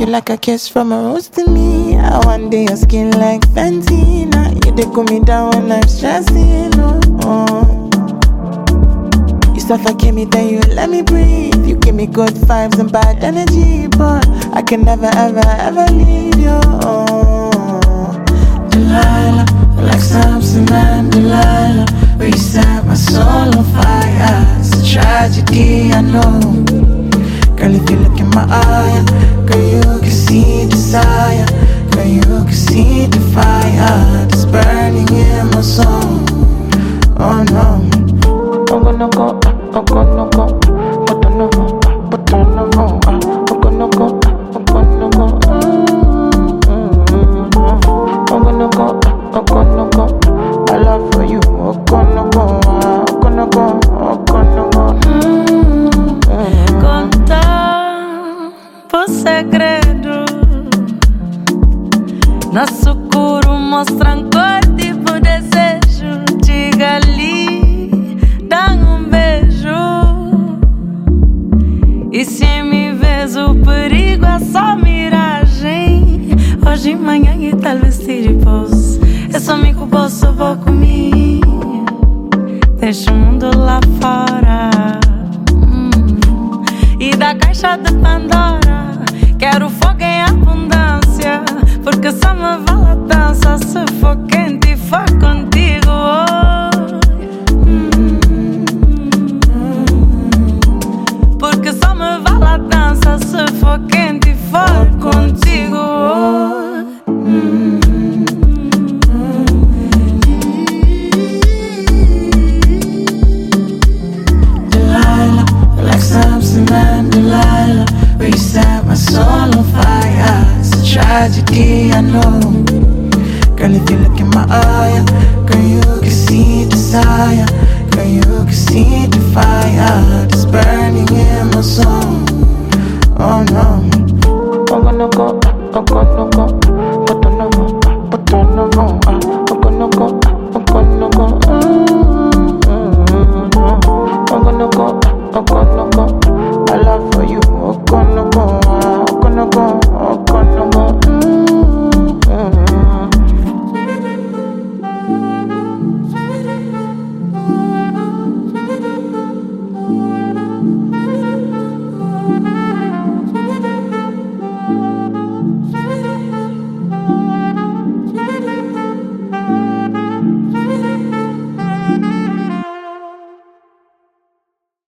like a kiss from a rose to me. I one day your skin like Fenty. Now you they cool me down when I'm stressing. Oh. You suffocate me, then you let me breathe. You give me good vibes and bad energy, but I can never ever ever leave you. Oh. Delilah, like Samson and Delilah, where you set my soul on fire. It's a tragedy, I know. Girl, if you look in my eye, girl, you can see desire. Girl, you can see the fire that's burning in my soul. Oh no. I'm gonna go, I'm gonna go, but I know, but I know, I'm gonna go, I'm gonna go. I'm gonna go, I'm gonna go. My love for you, I'm gonna go, I'm gonna go, I'm gonna go. Contar por segredo, nosso coro mostram cor tipo desejo. Diga ali, dá beijo. E se me vês o perigo é só miragem. Hoje, manhã e talvez tire pose. É só me culpar, só vou comigo. Deixa o mundo lá fora. E da caixa de Pandora quero fogo em abundância, porque só me vale a dança se for quente e for contigo. Porque só me vale a dança se for quente e for contigo. Delilah, like Samson and Delilah, where you set my soul on fire. It's a tragedy, I know. Girl, if you look in my eye, girl, you can see desire. Girl, you can see the fire that's burning in my soul. Oh no. I'm gonna go, I'm gonna go, but I know, but I know, I'm gonna go, I'm gonna go. I'm gonna go, I'm gonna go.